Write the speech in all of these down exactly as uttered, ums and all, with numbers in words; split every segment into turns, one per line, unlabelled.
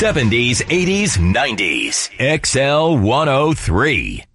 seventies, eighties, nineties. X L one oh three.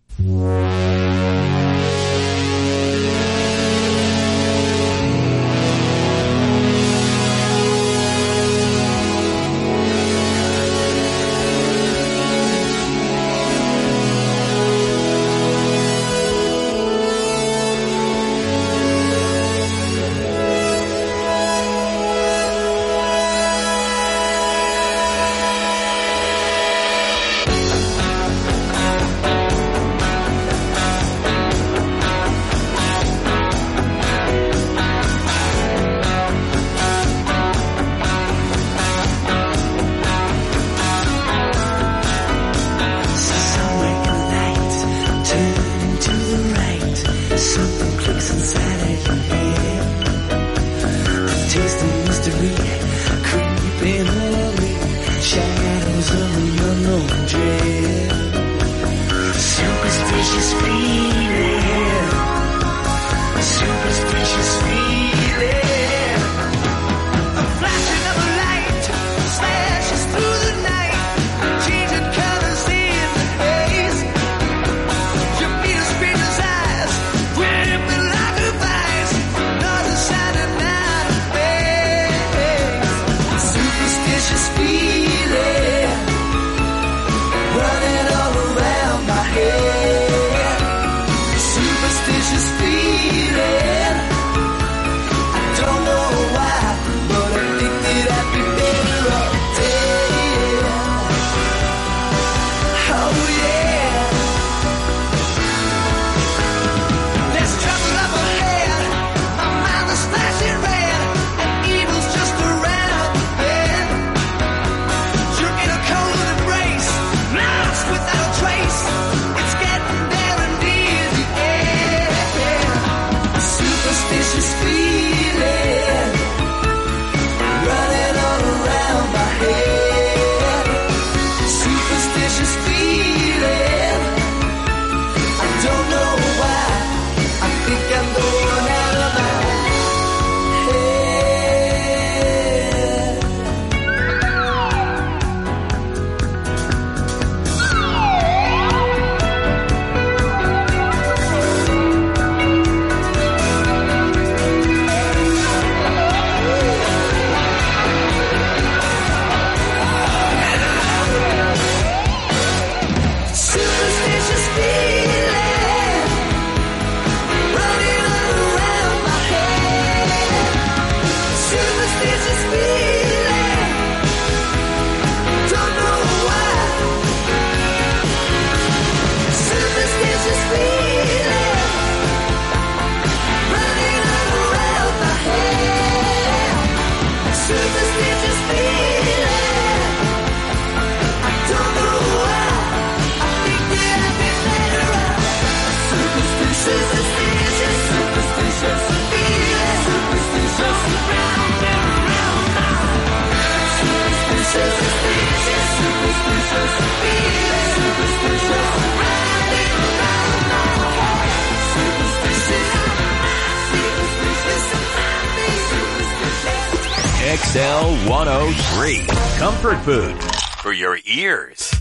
X L one oh three. Comfort food for your ears.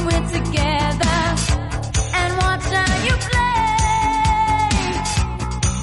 Together and watch how you play.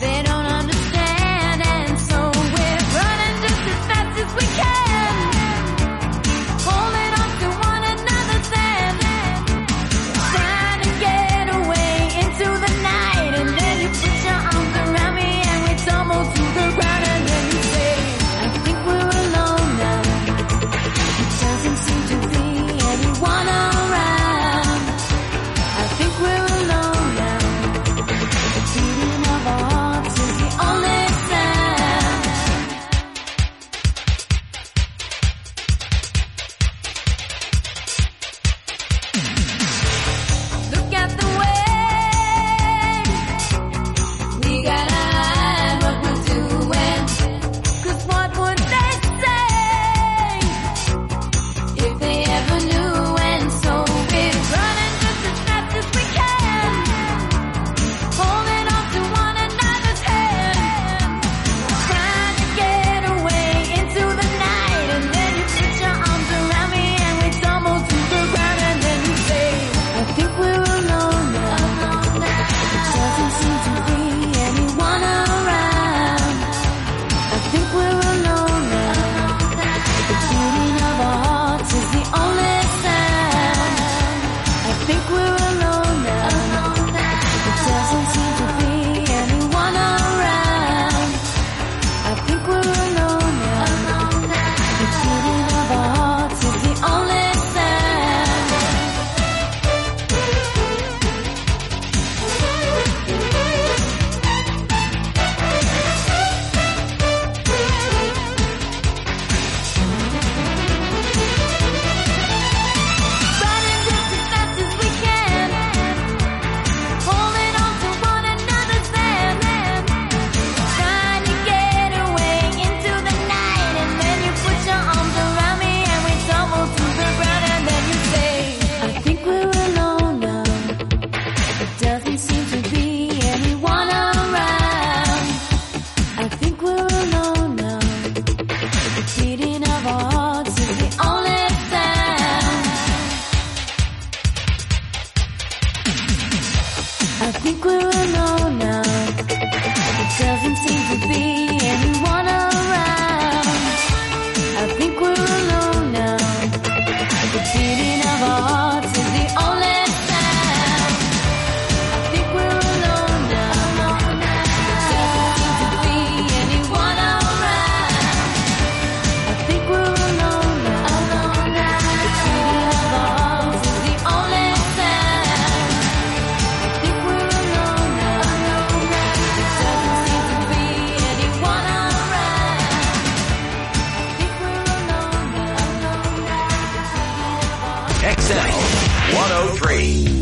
X L one oh three.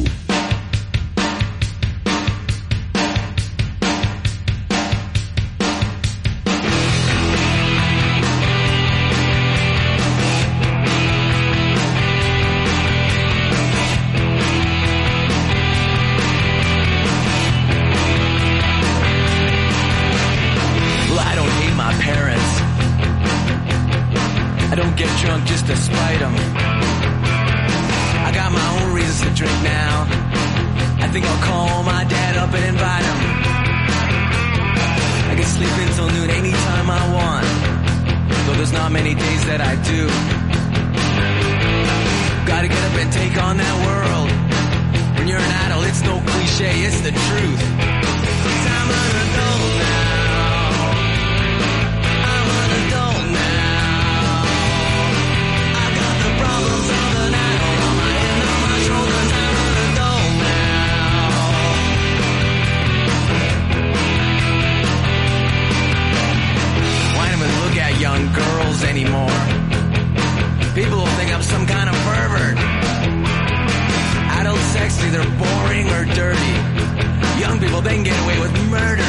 I don't get drunk just to spite them. I got my own reasons to drink now. I think I'll call my dad up and invite him. I can sleep until noon anytime I want, though there's not many days that I do. Gotta get up and take on that world. When you're an adult, it's no cliche, it's the truth. 'Cause I'm an adult now. I'm an adult now. Problems of an adult on my head, on my shoulders. I'm an adult now. Why don't we look at young girls anymore? People will think I'm some kind of pervert. Adult sex, either boring or dirty. Young people, they can get away with murder.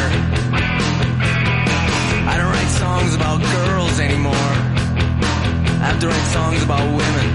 I don't write songs about girls anymore. I have to write songs about women.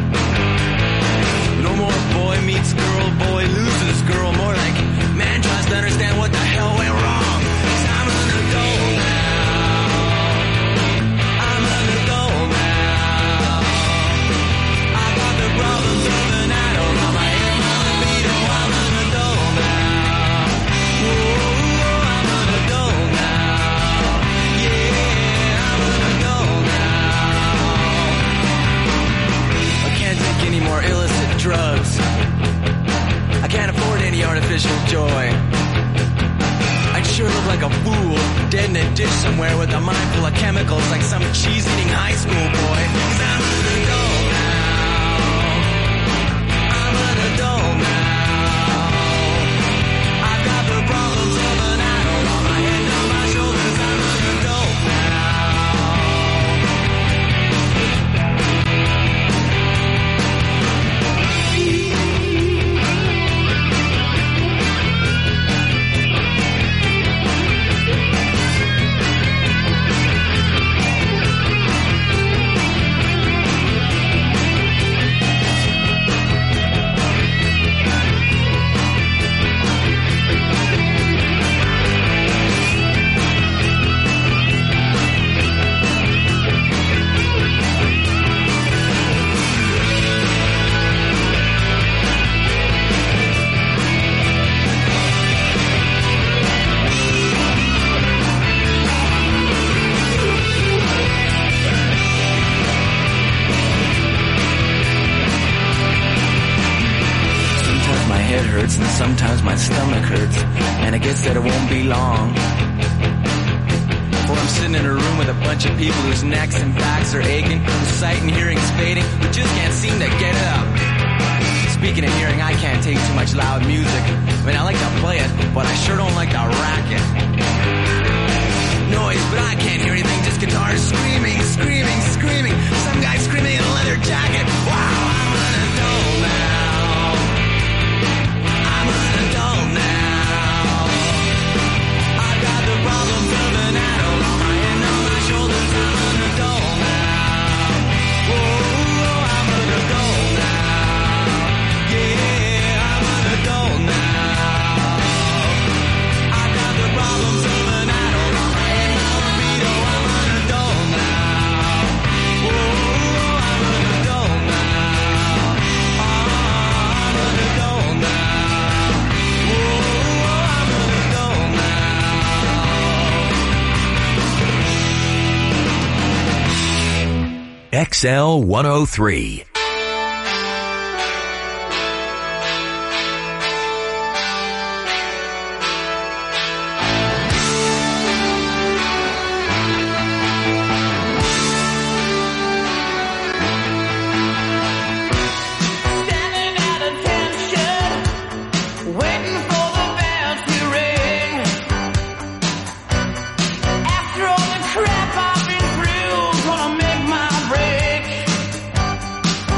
No more boy meets girl, boy loses girl. More like man tries to understand what the hell went wrong. 'Cause I'm an adult now. I'm an adult now. I got the problems of an adult on my head, my libido. I'm an adult now. Whoa, I'm an adult now. Yeah, I'm an adult now. Can't take any more illicit drugs. I can't afford any artificial joy. I'd sure look like a fool, dead in a ditch somewhere with a mind full of chemicals like some cheese-eating high school boy. 'Cause I'm an adult now. I'm an adult now. I've got the problems of an adult on my head, on my shoulders. I'm an adult now. Hurts and sometimes my stomach hurts, and I guess that it won't be long before I'm sitting in a room with a bunch of people whose necks and backs are aching, whose sight and hearing's fading, who just can't seem to get it up. Speaking of hearing, I can't take too much loud music. I mean, I like to play it, but I sure don't like to rack it. Noise, but I can't hear anything, just guitars screaming, screaming, screaming. Some guy screaming in a leather jacket. Wow, I'm an adult now. I'm an adult now. I've got the problems of an adult on my head, on my shoulders. I'm an adult now. Whoa, I'm an adult now. Yeah, I'm an adult now. I've got the problems of an adult on my head, my libido. I'm an adult now. Whoa, I'm an adult now. I'm an adult now.
X L one oh three.
Crap I've been through, gonna make my break.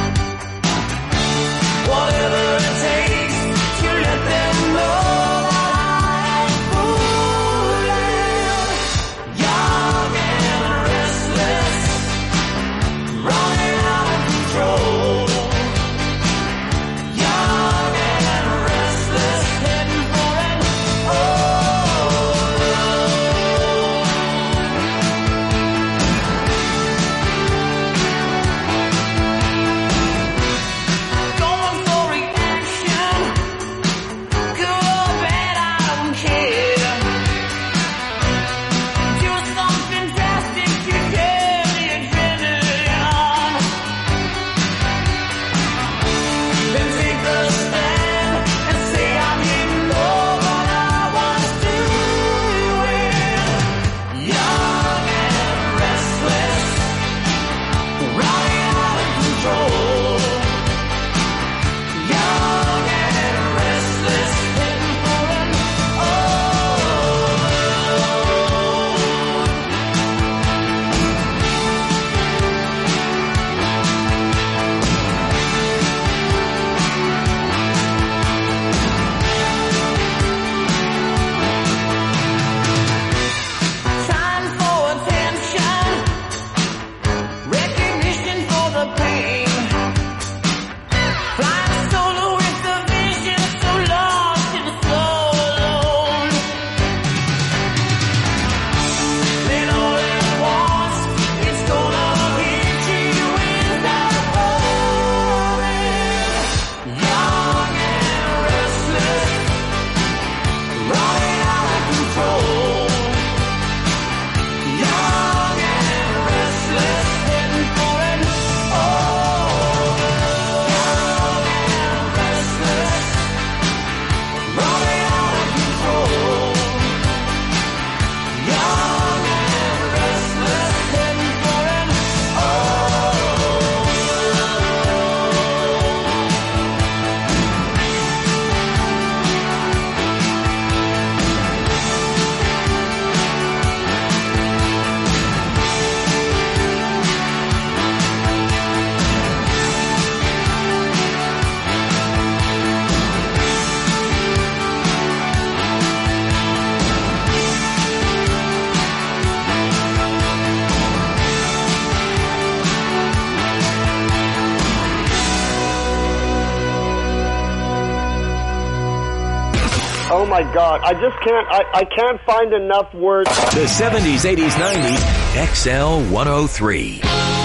Oh my God, I just can't, I, I can't find enough words.
The seventies, eighties, nineties, X L one oh three.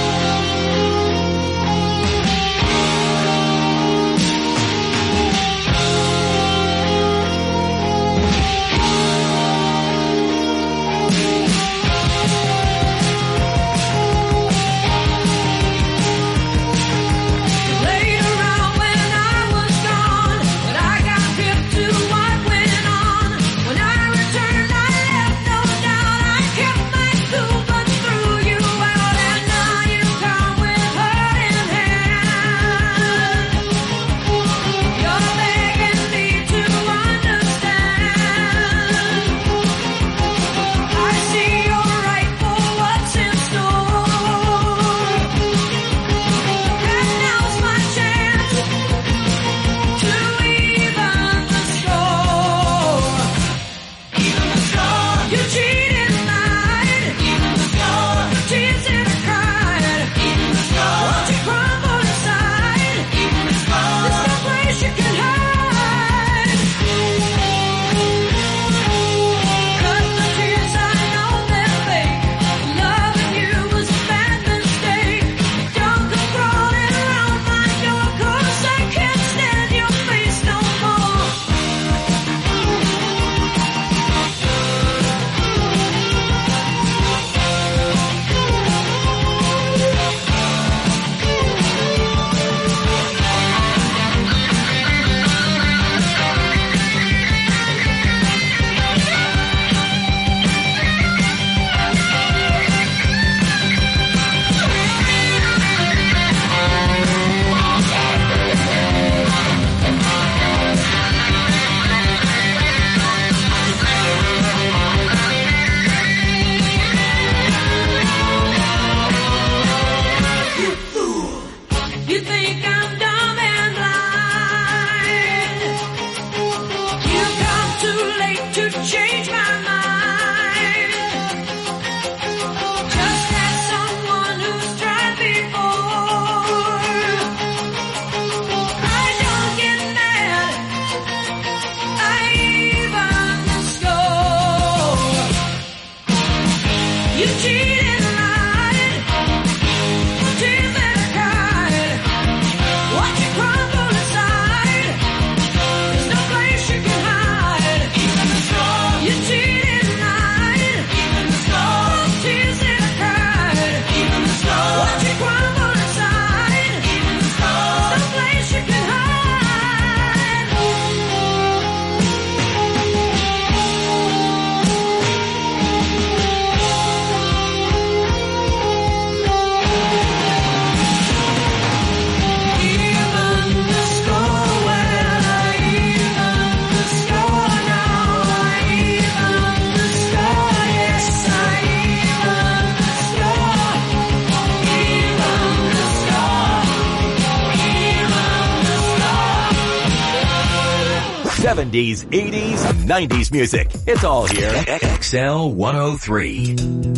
seventies, eighties, nineties music. It's all here. X L one oh three.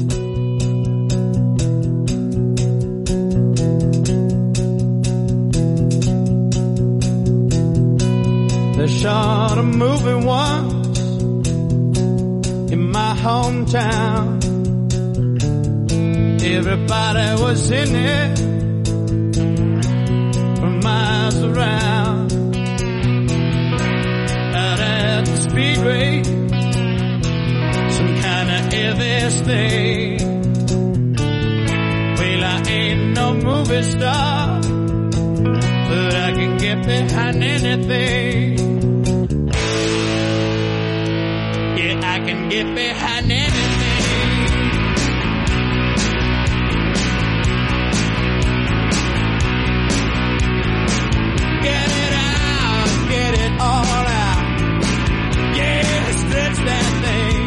They shot a movie once in my hometown. Everybody was in it from miles around. Out at the speedway, some kind of Elvis thing. Well, I ain't no movie star, but I can get behind anything. Yeah, I can get behind anything. Get it out, get it all out. Yeah, stretch that thing.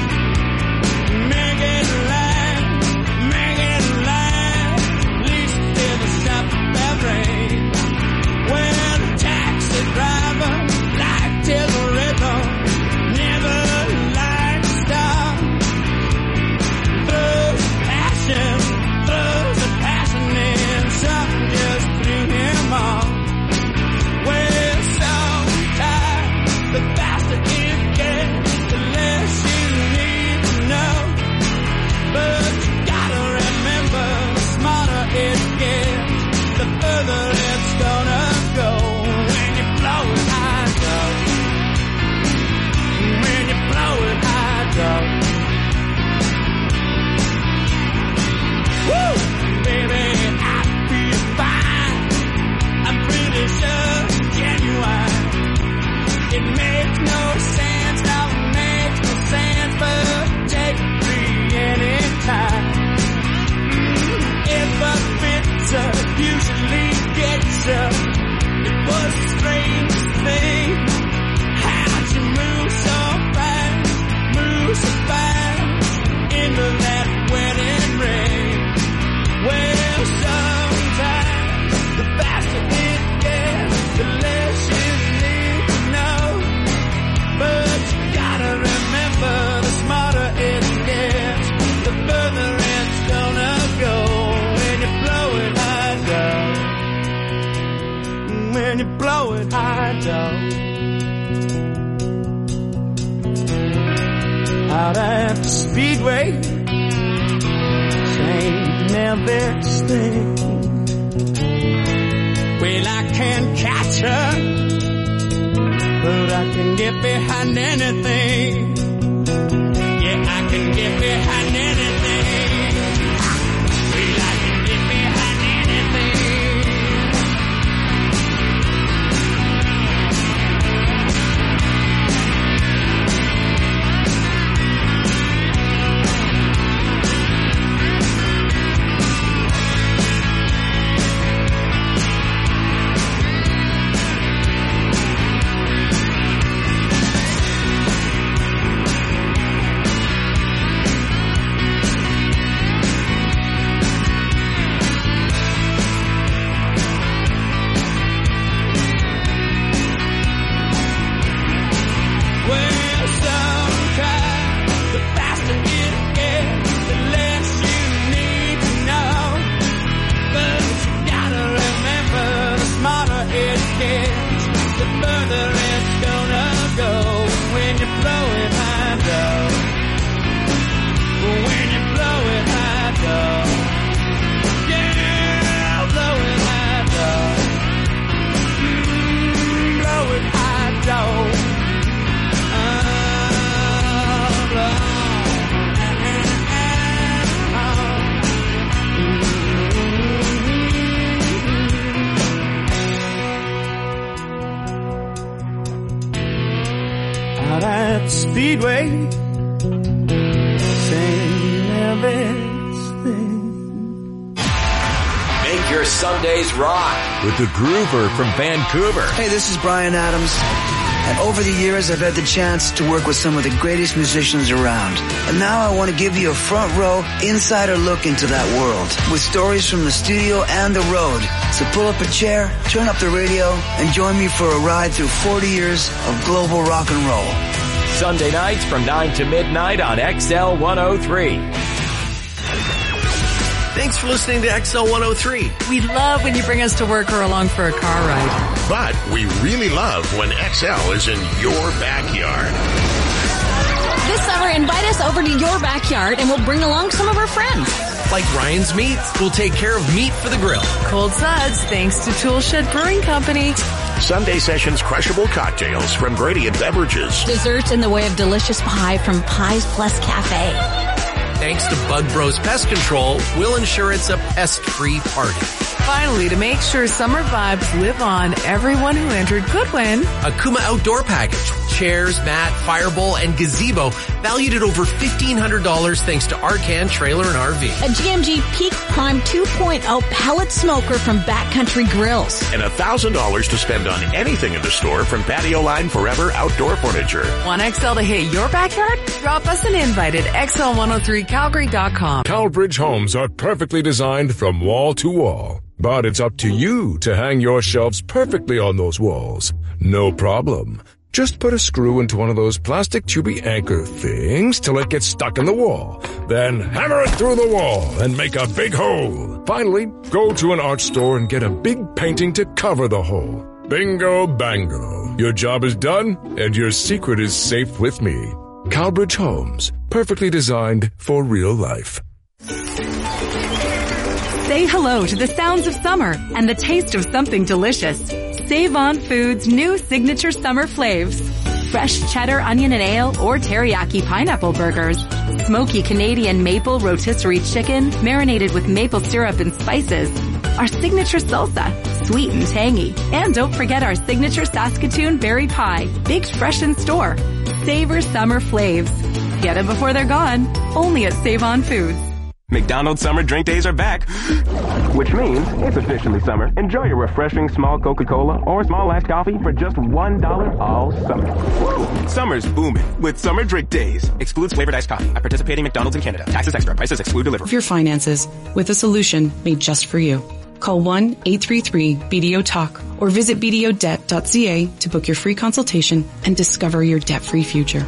Make it last, make it last. At least till the shop bell rings. Well, the taxi driver liked his rhythm. Never liked to stop. when you blow it high, dog. Out at the speedway, Saint Melville's thing. Well, I can't catch her, but I can get behind anything. Yeah, I can get behind anything. Well, I can get behind anything. Out at Speedway, Saint Melville's thing.
Make your Sundays rock with the Groover from Vancouver.
Hey, this is Bryan Adams. And over the years, I've had the chance to work with some of the greatest musicians around. And now I want to give you a front row, insider look into that world with stories from the studio and the road. So pull up a chair, turn up the radio, and join me for a ride through forty years of global rock and roll.
Sunday nights from nine to midnight on X L one oh three.
Thanks for listening to X L one oh three.
We love when you bring us to work or along for a car ride.
But we really love when X L is in your backyard.
This summer, invite us over to your backyard and we'll bring along some of our friends.
Like Ryan's Meats, we'll take care of meat for the grill.
Cold Suds, thanks to Toolshed Brewing Company.
Sunday Sessions crushable cocktails from Gradient Beverages.
Desserts in the way of delicious pie from Pies Plus Cafe.
Thanks to Bug Bros Pest Control, we'll ensure it's a pest-free party.
Finally, to make sure summer vibes live on, everyone who entered could win
a Kuma Outdoor Package. Chairs, mat, firebowl, and gazebo valued at over fifteen hundred dollars thanks to Arcan Trailer and R V.
A G M G Peak Prime two point oh pellet smoker from Backcountry Grills.
And one thousand dollars to spend on anything in the store from Patio Line Forever Outdoor Furniture.
Want X L to hit your backyard? Drop us an invite at X L one oh three Calgary dot com.
Calbridge homes are perfectly designed from wall to wall. But it's up to you to hang your shelves perfectly on those walls. No problem. Just put a screw into one of those plastic tubey anchor things till it gets stuck in the wall. Then hammer it through the wall and make a big hole. Finally, go to an art store and get a big painting to cover the hole. Bingo bango. Your job is done and your secret is safe with me. Calbridge Homes. Perfectly designed for real life.
Say hello to the sounds of summer and the taste of something delicious. Save On Foods' new signature summer flavs. Fresh cheddar, onion and ale, or teriyaki pineapple burgers. Smoky Canadian maple rotisserie chicken, marinated with maple syrup and spices. Our signature salsa, sweet and tangy. And don't forget our signature Saskatoon berry pie, baked fresh in store. Savor summer flavs. Get them before they're gone. Only at Save On Foods.
McDonald's summer drink days are back, which means it's officially summer. Enjoy your refreshing small Coca-Cola or small iced coffee for just one dollar all summer. Summer's booming with summer drink days. Excludes flavored iced coffee at participating McDonald's in Canada. Taxes extra. Prices exclude delivery.
Your finances with a solution made just for you. Call one eight three three B D O talk or visit b d o debt dot c a to book your free consultation and discover your debt-free future.
Hey,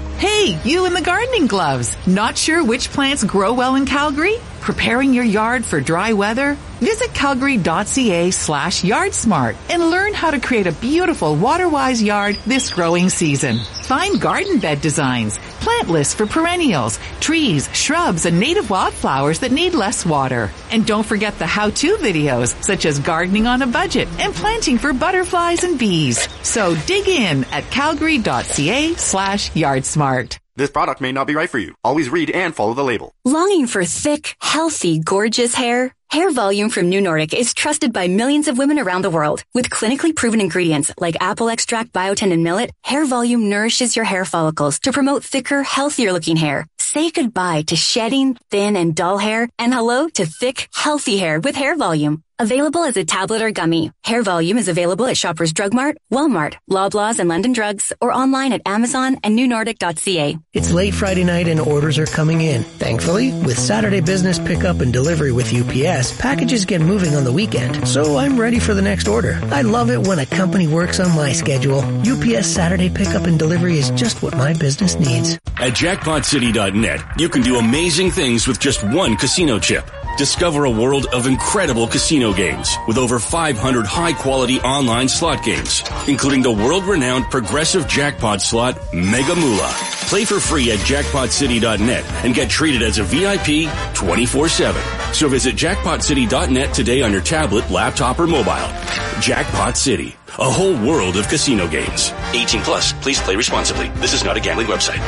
Hey, you in the gardening gloves. Not sure which plants grow well in Calgary? Preparing your yard for dry weather? Visit calgary.ca slash yardsmart and learn how to create a beautiful water-wise yard this growing season. Find garden bed designs, plant lists for perennials, trees, shrubs, and native wildflowers that need less water. And don't forget the how-to videos, such as gardening on a budget and planting for butterflies and bees. So dig in at calgary.ca slash yardsmart.
This product may not be right for you. Always read and follow the label.
Longing for thick, healthy, gorgeous hair? Hair Volume from New Nordic is trusted by millions of women around the world. With clinically proven ingredients like apple extract, biotin, and millet, Hair Volume nourishes your hair follicles to promote thicker, healthier looking hair. Say goodbye to shedding, thin, and dull hair, and hello to thick, healthy hair with Hair Volume. Available as a tablet or gummy, Hair Volume is available at Shoppers Drug Mart, Walmart, Loblaws, and London Drugs, or online at Amazon and new nordic dot c a.
It's late Friday night and orders are coming in. Thankfully, with Saturday business pickup and delivery with U P S, packages get moving on the weekend, so I'm ready for the next order. I love it when a company works on my schedule. U P S Saturday pickup and delivery is just what my business needs.
At jackpot city dot net, you can do amazing things with just one casino chip. Discover a world of incredible casino games with over five hundred high-quality online slot games, including the world-renowned progressive jackpot slot Mega Moolah. Play for free at jackpot city dot net and get treated as a V I P twenty-four seven. So visit jackpot city dot net today on your tablet, laptop, or mobile. Jackpot City, a whole world of casino games. eighteen plus, please play responsibly. This is not a gambling website.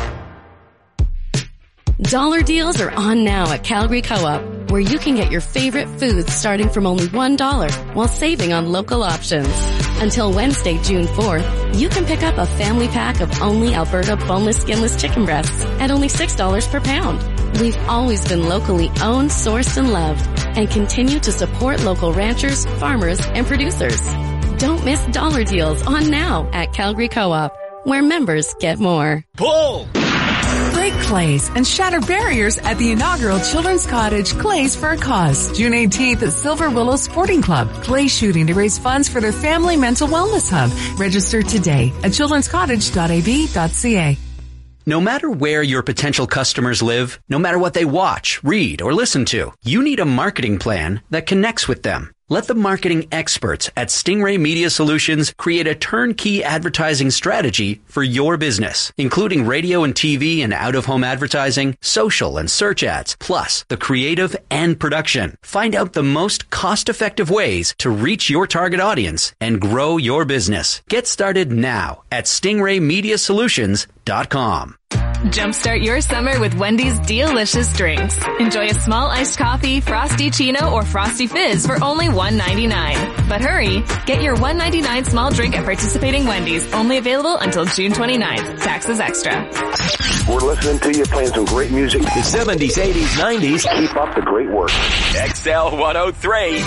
Dollar deals are on now at Calgary Co-op, where you can get your favorite foods starting from only one dollar while saving on local options. Until Wednesday, June fourth, you can pick up a family pack of only Alberta boneless, skinless chicken breasts at only six dollars per pound. We've always been locally owned, sourced, and loved, and continue to support local ranchers, farmers, and producers. Don't miss dollar deals on now at Calgary Co-op, where members get more.
Pull! Break clays and shatter barriers at the inaugural Children's Cottage Clays for a Cause, June eighteenth at Silver Willow Sporting Club. Clay shooting to raise funds for their family mental wellness hub. Register today at children's cottage dot a b dot c a.
No matter where your potential customers live, no matter what they watch, read, or listen to, you need a marketing plan that connects with them. Let the marketing experts at Stingray Media Solutions create a turnkey advertising strategy for your business, including radio and T V and out-of-home advertising, social and search ads, plus the creative and production. Find out the most cost-effective ways to reach your target audience and grow your business. Get started now at stingray media solutions dot com.
Jumpstart your summer with Wendy's delicious drinks. Enjoy a small iced coffee, frosty chino, or frosty fizz for only one ninety-nine. But hurry, get your one ninety-nine small drink at participating Wendy's, only available until June twenty-ninth. Taxes extra.
We're listening to you, playing some great music.
The seventies, eighties, nineties.
Keep up the great work.
X L one oh three.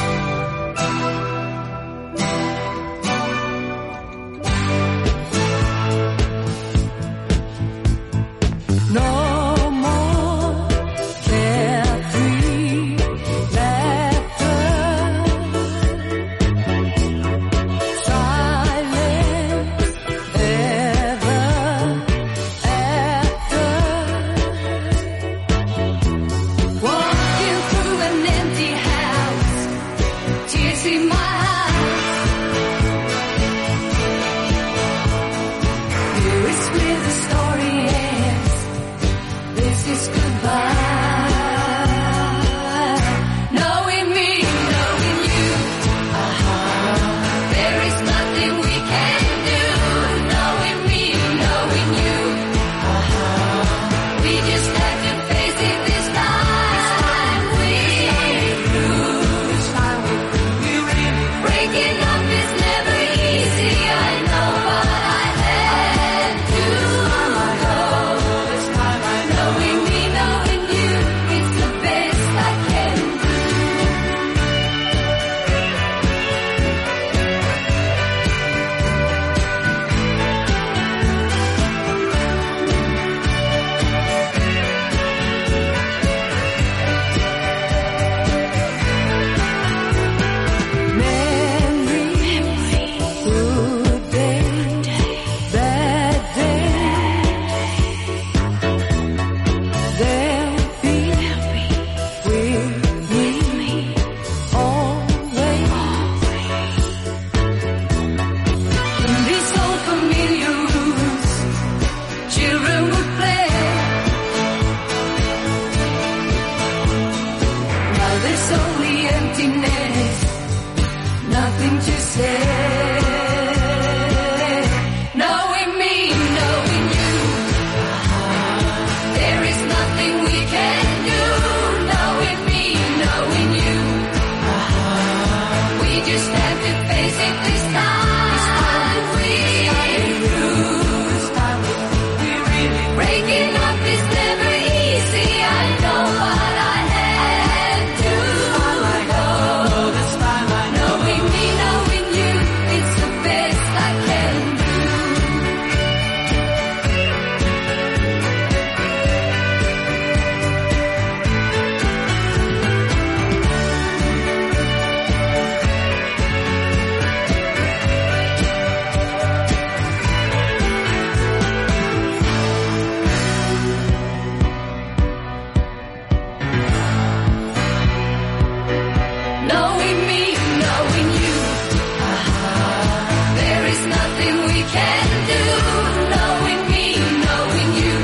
No more carefree laughter, silence ever after. Walking through an empty house, nothing we can do. Knowing me, knowing you.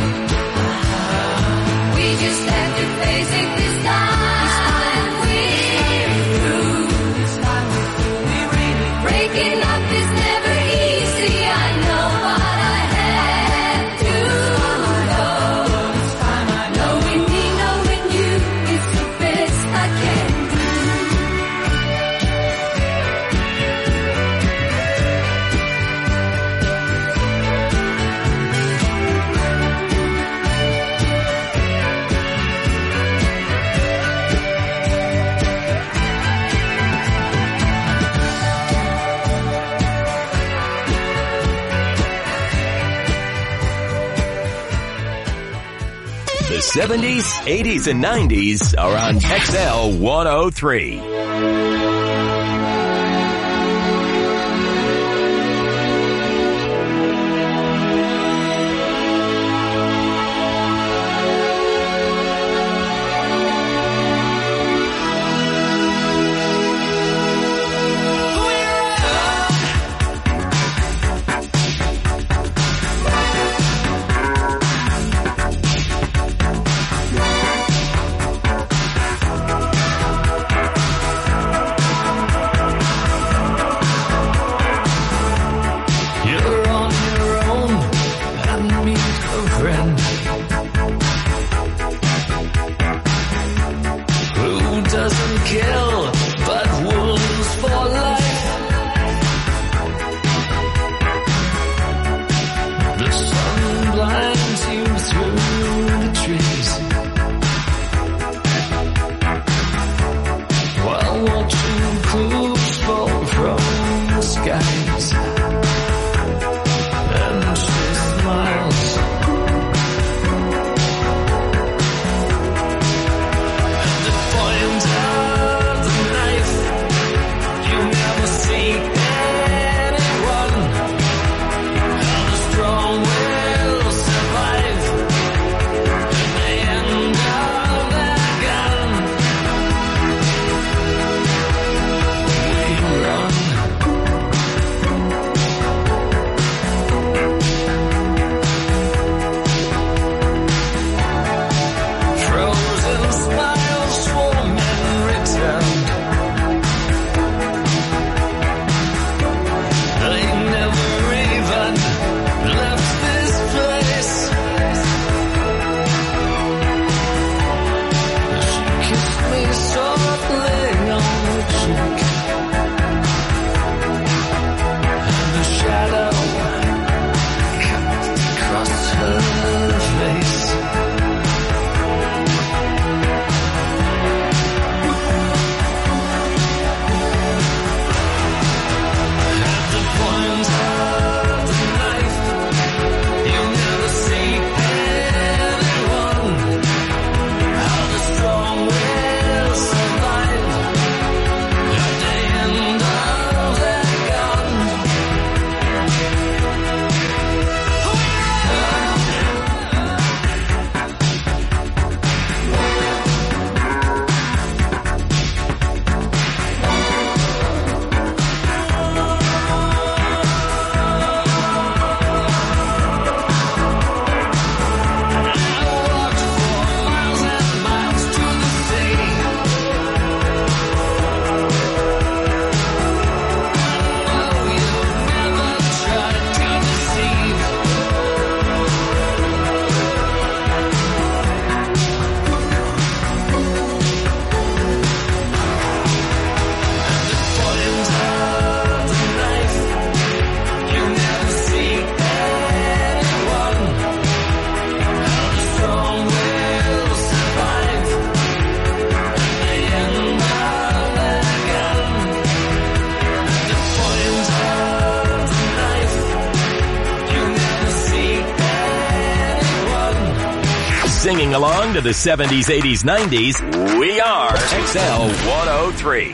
We just have to face it this time. We're through. Breaking up is never easy. I know what I had to go. Knowing me, knowing you is the best I can do.
The seventies, eighties, and nineties are on X L one oh three.
You're on your own and meet a friend who doesn't kill but wounds for life. The sun blinds you through the trees while watching clues fall from the skies. And she smiles. At the point of the knife, you never see anyone. How the strong will survive at the end of their gun. We run. Frozen smiles for men returned. They never even left this place. She kissed me softly on the cheek, and a shadow cut across her face. At the point of the knife, you never see anyone. How the strong will survive at the end of their gun.
Singing along to the seventies, eighties, nineties, we are X L one oh three.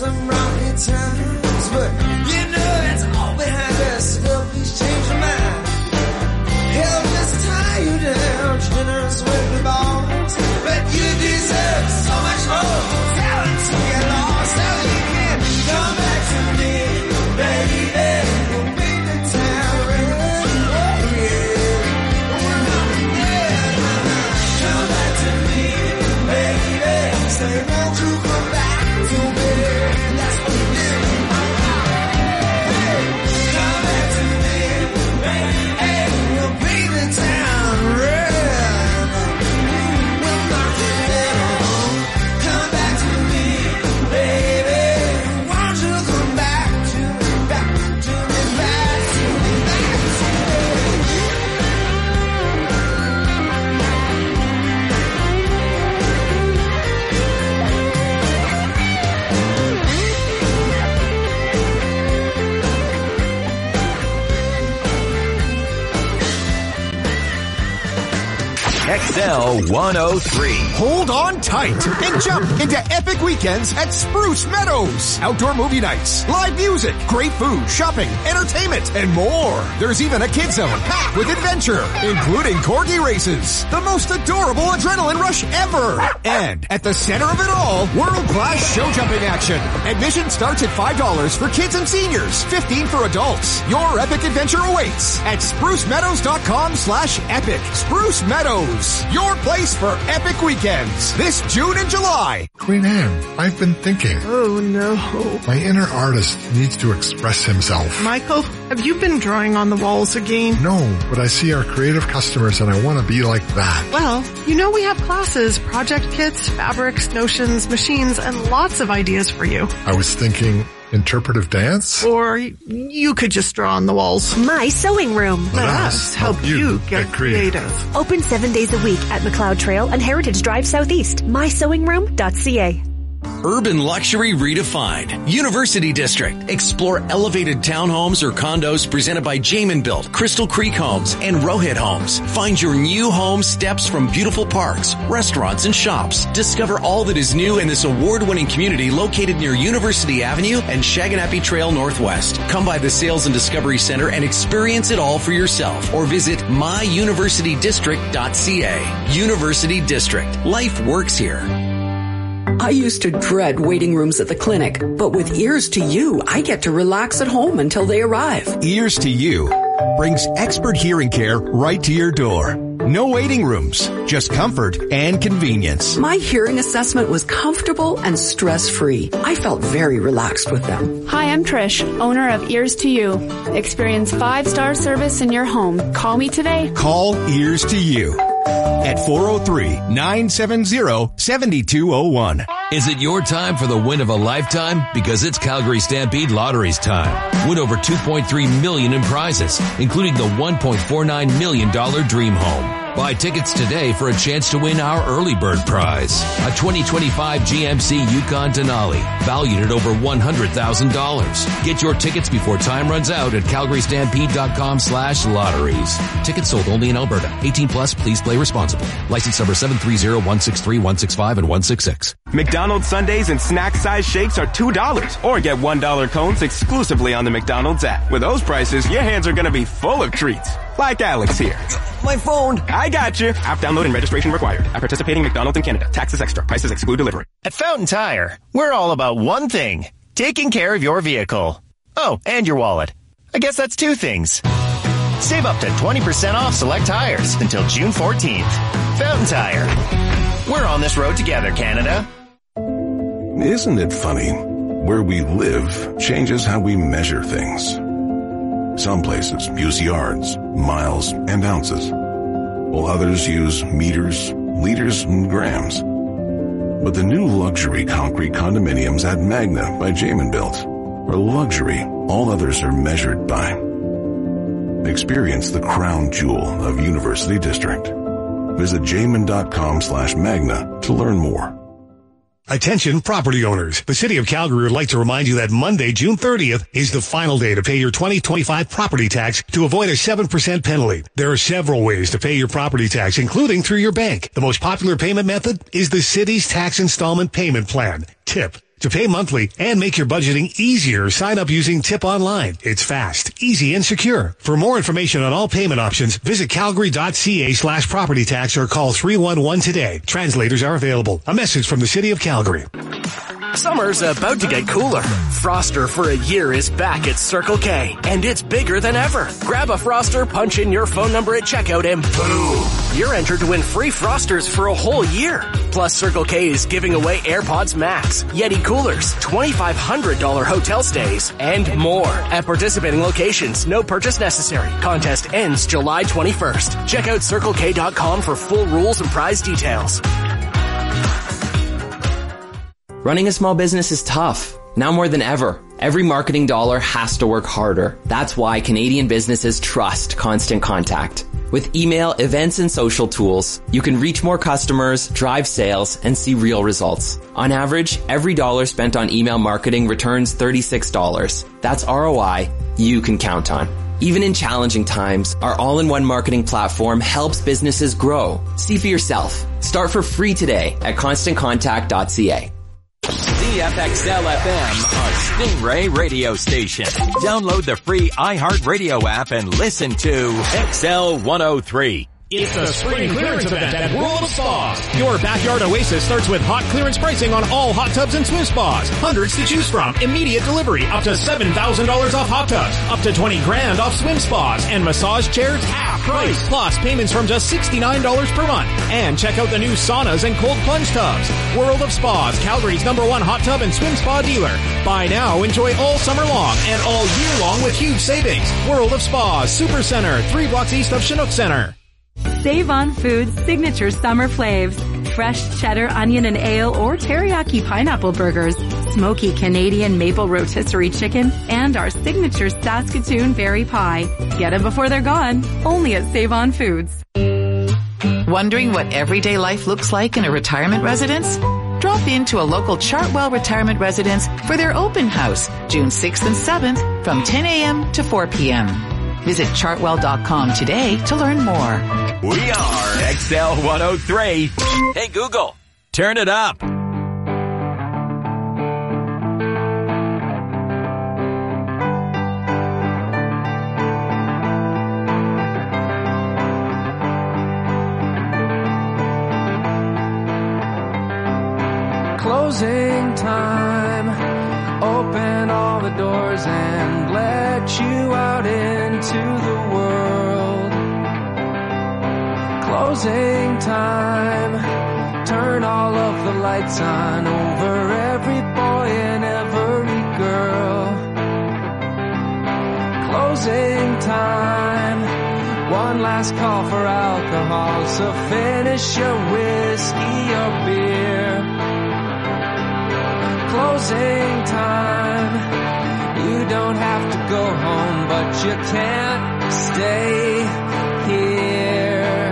some rocky times, but you know it's all behind us. Help please change your mind. Help us tie you down, generous with the balls, but you deserve so much more. Talent to get lost, so you can come back to me, baby. We'll make the town red. Oh yeah, come back to me, baby. Say won't you come back to me? That's what you do. Hey, come back to me, baby. We'll paint the town red. We'll knock it down. Come back to me, baby. Won't you come back to me, back to me, back to me, back to me?
X L one oh three.
Hold on tight and jump into epic weekends at Spruce Meadows. Outdoor movie nights, live music, great food, shopping, entertainment, and more. There's even a kid zone packed with adventure, including corgi races, the most adorable adrenaline rush ever. And at the center of it all, world-class show jumping action. Admission starts at five dollars for kids and seniors, fifteen dollars for adults. Your epic adventure awaits at spruce meadows dot com slash epic. Spruce Meadows, your place for epic weekends this June and July.
Queen Anne, I've been thinking.
Oh no.
My inner artist needs to express himself.
Michael, have you been drawing on the walls again?
No, but I see our creative customers and I want to be like that.
Well, you know we have classes, project kits, fabrics, notions, machines, and lots of ideas for you.
I was thinking interpretive dance?
Or you could just draw on the walls.
My Sewing Room.
Let us help you get creative.
Open seven days a week at McLeod Trail and Heritage Drive Southeast. my sewing room dot c a.
Urban Luxury Redefined. University District. Explore elevated townhomes or condos presented by Jamin Built, Crystal Creek Homes, and Rohit Homes. Find your new home steps from beautiful parks, restaurants, and shops. Discover all that is new in this award-winning community located near University Avenue and Shaganappi Trail Northwest. Come by the Sales and Discovery Center and experience it all for yourself, or visit my university district dot c a. University District. Life works here.
I used to dread waiting rooms at the clinic, but with Ears to You, I get to relax at home until they arrive.
Ears to You brings expert hearing care right to your door. No waiting rooms, just comfort and convenience.
My hearing assessment was comfortable and stress-free. I felt very relaxed with them.
Hi, I'm Trish, owner of Ears to You. Experience five-star service in your home. Call me today.
Call Ears to You at four oh three, nine seven oh, seven two oh one.
Is it your time for the win of a lifetime? Because it's Calgary Stampede Lottery's time. Win over two point three million dollars in prizes, including the one point four nine million dollars Dream Home. Buy tickets today for a chance to win our early bird prize, a twenty twenty-five G M C Yukon Denali, valued at over one hundred thousand dollars. Get your tickets before time runs out at calgary stampede dot com slash lotteries. Tickets sold only in Alberta. eighteen plus, please play responsibly. License number seven three zero, one six three, one six five and one six six.
McDonald's Sundaes and snack-size shakes are two dollars. Or get one dollar cones exclusively on the McDonald's app. With those prices, your hands are gonna be full of treats. Like Alex here.
My phone.
I got you. App download and registration required. At participating McDonald's in Canada. Taxes extra. Prices exclude delivery.
At Fountain Tire, we're all about one thing. Taking care of your vehicle. Oh, and your wallet. I guess that's two things. Save up to twenty percent off select tires until June fourteenth. Fountain Tire. We're on this road together, Canada.
Isn't it funny? Where we live changes how we measure things. Some places use yards, miles, and ounces, while others use meters, liters, and grams. But the new luxury concrete condominiums at Magna by Jamin Built are luxury all others are measured by. Experience the crown jewel of University District. Visit jamin dot com slash magna to learn more.
Attention property owners. The City of Calgary would like to remind you that Monday, June thirtieth is the final day to pay your twenty twenty-five property tax to avoid a seven percent penalty. There are several ways to pay your property tax, including through your bank. The most popular payment method is the city's tax installment payment plan. Tip: To pay monthly and make your budgeting easier, sign up using Tip Online. It's fast, easy, and secure. For more information on all payment options, visit calgary.ca slash property tax or call three one one today. Translators are available. A message from the City of Calgary.
Summer's about to get cooler. Froster for a year is back at Circle K, and it's bigger than ever. Grab a Froster, punch in your phone number at checkout, and boom! You're entered to win free Frosters for a whole year. Plus, Circle K is giving away AirPods Max, Yeti coolers, twenty-five hundred dollars hotel stays, and more. At participating locations, no purchase necessary. Contest ends July twenty-first. Check out circle k dot com for full rules and prize details.
Running a small business is tough. Now more than ever, every marketing dollar has to work harder. That's why Canadian businesses trust Constant Contact. With email, events, and social tools, you can reach more customers, drive sales, and see real results. On average, every dollar spent on email marketing returns thirty-six dollars. That's R O I you can count on. Even in challenging times, our all-in-one marketing platform helps businesses grow. See for yourself. Start for free today at constant contact dot c a.
C F X L F M, a Stingray radio station. Download the free iHeartRadio app and listen to X L one oh three.
It's the spring clearance event at World of Spas. Your backyard oasis starts with hot clearance pricing on all hot tubs and swim spas. Hundreds to choose from. Immediate delivery. Up to seven thousand dollars off hot tubs. Up to twenty grand off swim spas. And massage chairs half price. Plus payments from just sixty-nine dollars per month. And check out the new saunas and cold plunge tubs. World of Spas, Calgary's number one hot tub and swim spa dealer. Buy now, enjoy all summer long and all year long with huge savings. World of Spas, Super Center, three blocks east of Chinook Center.
Save on Foods signature summer flaves. Fresh cheddar, onion, and ale or teriyaki pineapple burgers, smoky Canadian maple rotisserie chicken, and our signature Saskatoon berry pie. Get them before they're gone. Only at Save on Foods.
Wondering what everyday life looks like in a retirement residence? Drop into a local Chartwell retirement residence for their open house, June sixth and seventh from ten a.m. to four p.m. Visit chartwell dot com today to learn more.
We are X L one oh three. Hey Google, turn it up.
Closing time. Open all the doors and let you out into the world. Closing time. Turn all of the lights on over every boy and every girl. Closing time. One last call for alcohol, so finish your whiskey or beer. Closing time. You don't have to go home, but you can't stay here.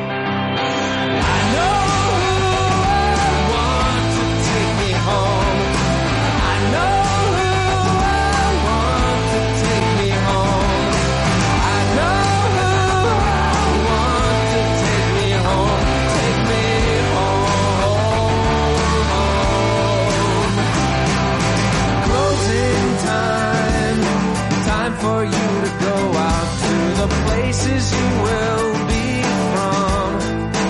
I know who I want to take me home. I know who I want to take me home. I know who I want to take me home. Take me home. For you to go out to the places you will be from.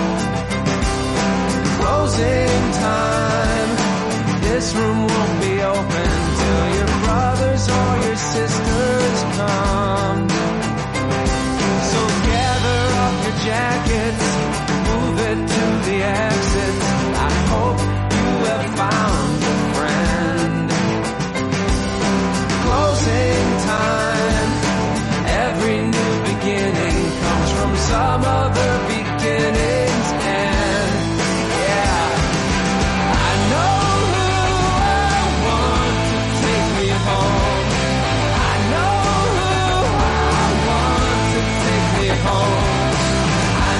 Closing time. This room won't be open till your brothers or your sisters come. So gather up your jackets, move it to the exit. I hope you have found a friend. Closing time. Every new beginning comes from some other beginning's end. Yeah, I know who I want to take me home. I know who I want to take me home. I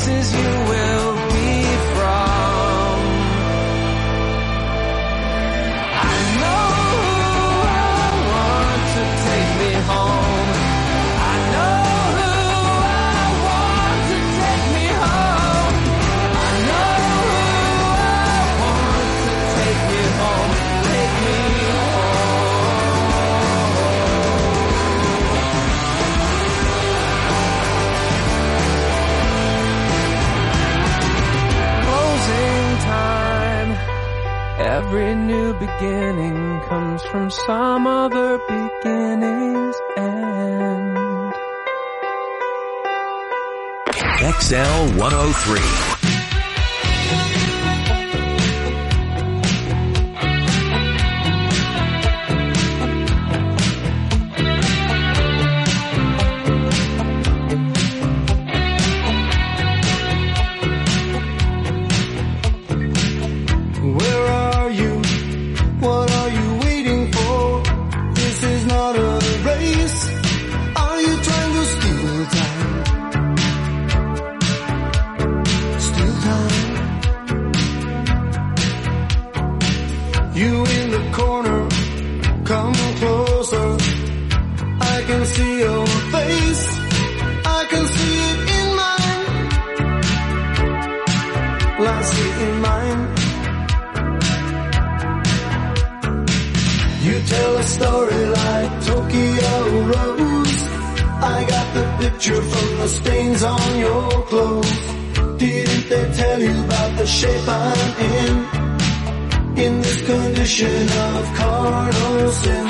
places you will be from. I know who I want to take me home. I know who I want to take me home. I know who I want to take me home. Take me time. Every new beginning comes from some other beginning's end.
X L one oh three.
of carnal sin.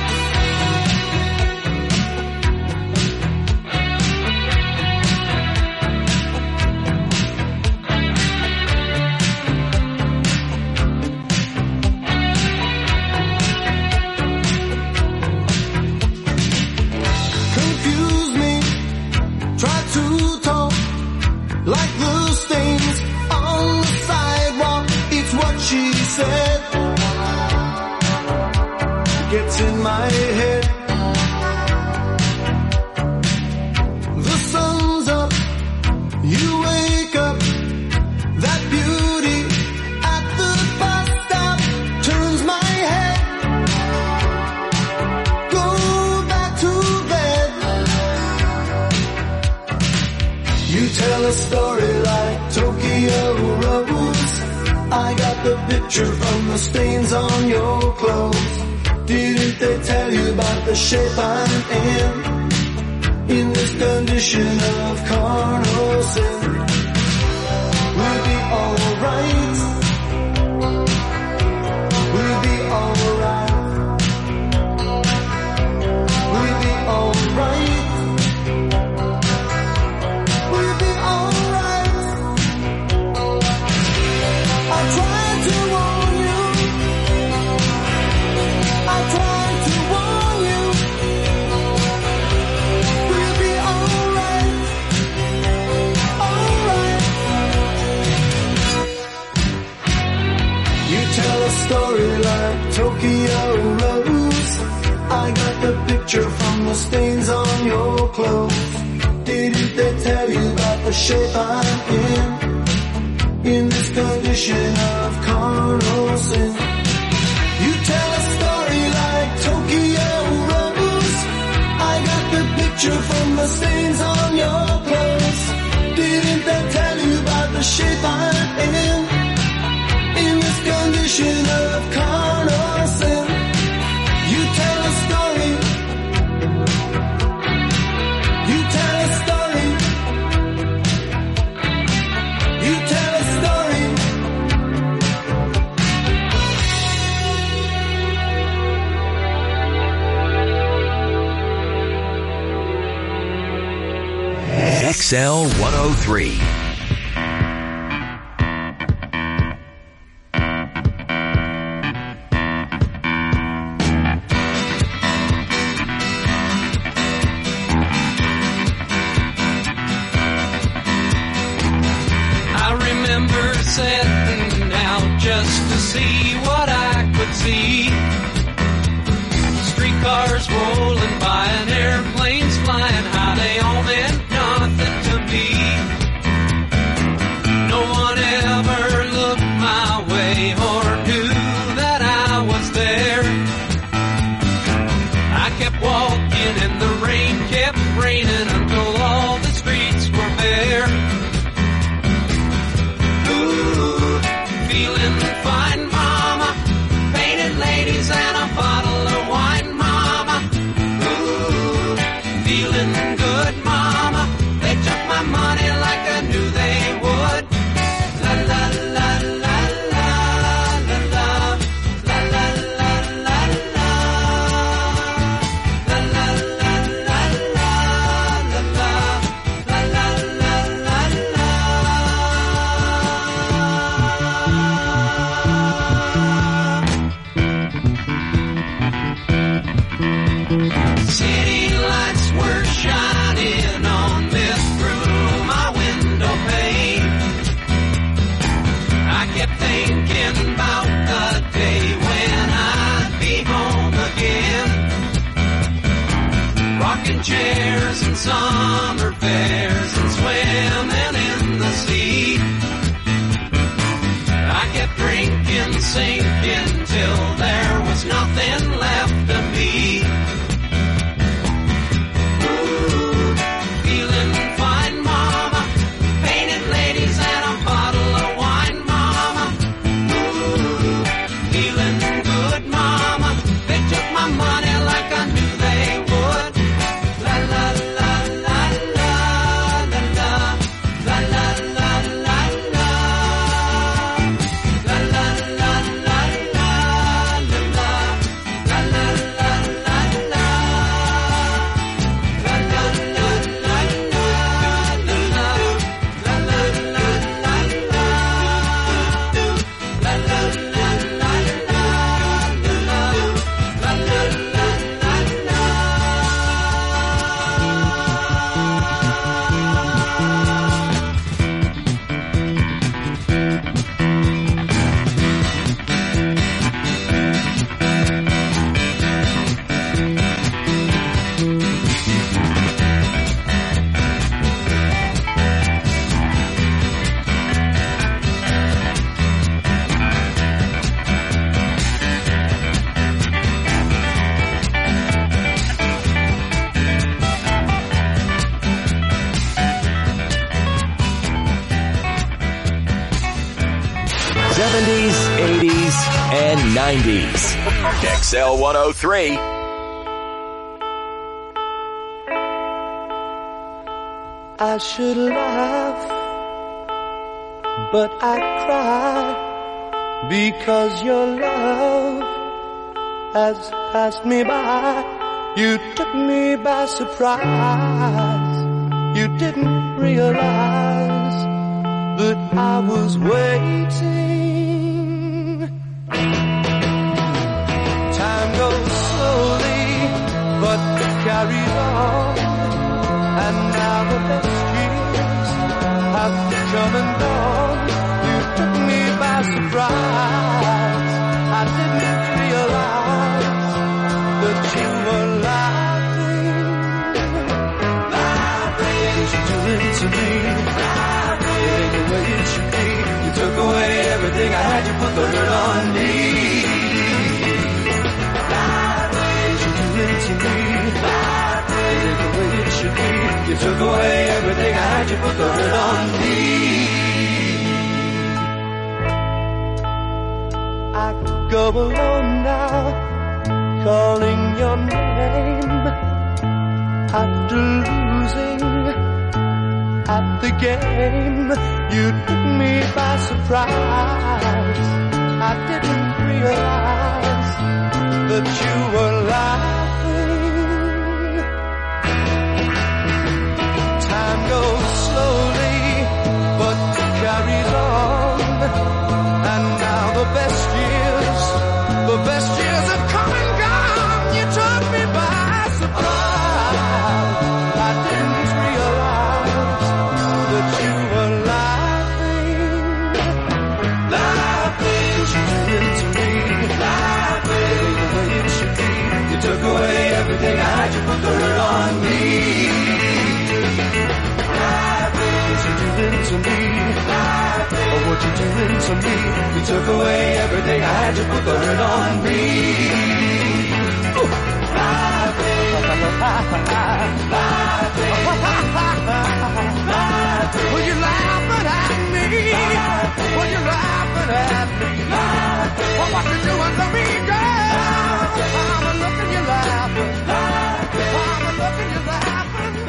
Confuse me, try to talk like the stains on the sidewalk. It's what she said. Gets in my head. The sun's up, you wake up. That beauty at the bus stop turns my head. Go back to bed. You tell a story like Tokyo Rose. I got the picture from the stains on your clothes. Didn't they tell you about the shape I'm in? In this condition of carnal sin. We'll be alright. We'll be alright. We'll be alright. We'll be alright. I tried to warn you. I tried to warn you. We'll be alright. Alright. You tell a story like Tokyo Rose. I got the picture from the stains on your clothes. Didn't they tell you about the shape I'm in? In this condition of carnal sin. You tell a story like Tokyo Rose. I got the picture from the stains on your clothes. Didn't they tell you about the shape I'm in? In this condition of carnal sin. You tell a story. You tell a story. You tell a story.
X L one oh three.
I remember setting out just to see what I could see. Streetcars rolling by and airplanes flying high, they all meant nothing to me.
seventies, eighties, and nineties. X L one oh three.
I should laugh, but I cry, because your love has passed me by. You took me by surprise. You didn't realize that I was waiting. Time goes slowly, but it carries on. And now the best years have come and gone. You took me by surprise. I didn't realize that you were laughing. Laughing, you're doing to me. Laughing, the way it should be. You took away everything I had. You put the hurt on me. Laughing, you're doing to me. Laughing, the way it should be. You took away everything I had, you put the hurt on me. I go alone now, calling your name. After losing at the game, you took me by surprise. I didn't realize that you were laughing. Time goes slowly, but carries on. And now the best years, the best years have come and gone. You took me by surprise. I didn't realize that you were laughing. Laughing, you did to me. Laughing, the way it should be. You took away everything I had, you put the hurt on me. What you doing to me? Oh, what you doing to me? You took away everything I had, you put the hurt on me. Ooh. Well, you're laughing at me. Well, you're laughing at me. Well, what you doing to me, girl? I'm a looking, you laughing. I'm a looking, you laughing.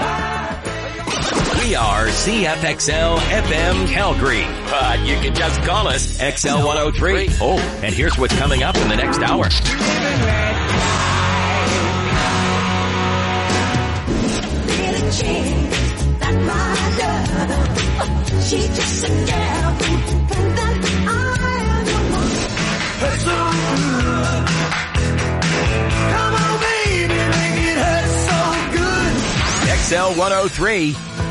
We are C F X L F M Calgary, but you can just call us X L one oh three. Oh, and here's what's coming up in the next hour.
She just a girl from that island. Hurts so good. Come on, baby, make it hurt so good.
X L one oh three.